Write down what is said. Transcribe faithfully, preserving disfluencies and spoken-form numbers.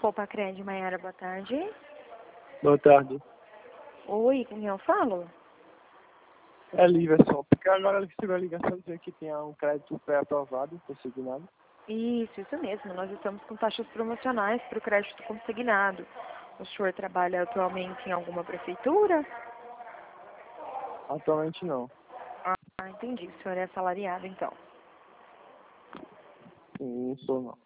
Copa Cred, Maiara, boa tarde. Boa tarde. Oi, com quem eu falo? É Liverson, porque agora ele recebeu a ligação dizendo que tinha um crédito pré-aprovado, consignado. Isso, isso mesmo. Nós estamos com taxas promocionais para o crédito consignado. O senhor trabalha atualmente em alguma prefeitura? Atualmente não. Ah, entendi. O senhor é assalariado, então. Sim, não sou não.